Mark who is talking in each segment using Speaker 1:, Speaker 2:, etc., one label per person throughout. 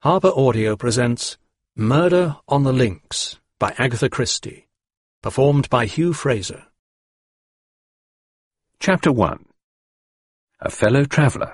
Speaker 1: Harper Audio presents Murder on the Links by Agatha Christie, performed by Hugh Fraser.
Speaker 2: Chapter 1. A Fellow Traveller.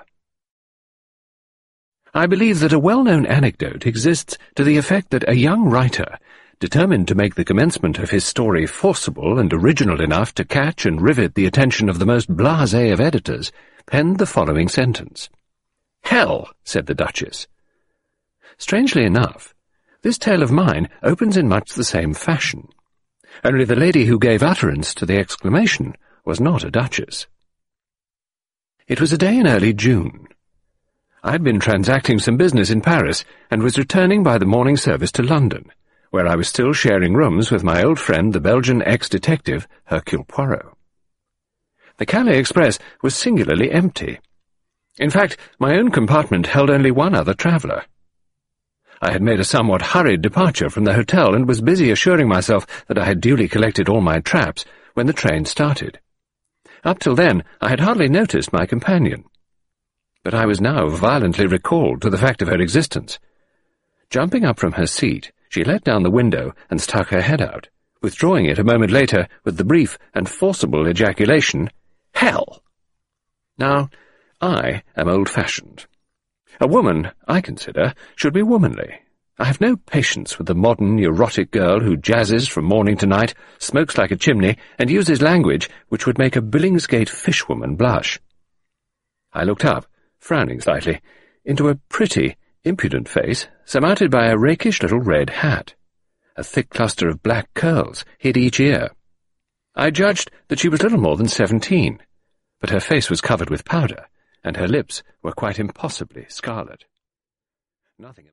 Speaker 2: I believe that a well-known anecdote exists to the effect that a young writer, determined to make the commencement of his story forcible and original enough to catch and rivet the attention of the most blasé of editors, penned the following sentence. "Hell," said the Duchess. Strangely enough, this tale of mine opens in much the same fashion, only the lady who gave utterance to the exclamation was not a duchess. It was a day in early June. I had been transacting some business in Paris, and was returning by the morning service to London, where I was still sharing rooms with my old friend the Belgian ex-detective Hercule Poirot. The Calais Express was singularly empty. In fact, my own compartment held only one other traveller. I had made a somewhat hurried departure from the hotel and was busy assuring myself that I had duly collected all my traps when the train started. Up till then I had hardly noticed my companion, but I was now violently recalled to the fact of her existence. Jumping up from her seat, she let down the window and stuck her head out, withdrawing it a moment later with the brief and forcible ejaculation, "Hell!" Now, I am old-fashioned. A woman, I consider, should be womanly. I have no patience with the modern, neurotic girl who jazzes from morning to night, smokes like a chimney, and uses language which would make a Billingsgate fishwoman blush. I looked up, frowning slightly, into a pretty, impudent face surmounted by a rakish little red hat. A thick cluster of black curls hid each ear. I judged that she was little more than 17, but her face was covered with powder, and her lips were quite impossibly scarlet. Nothing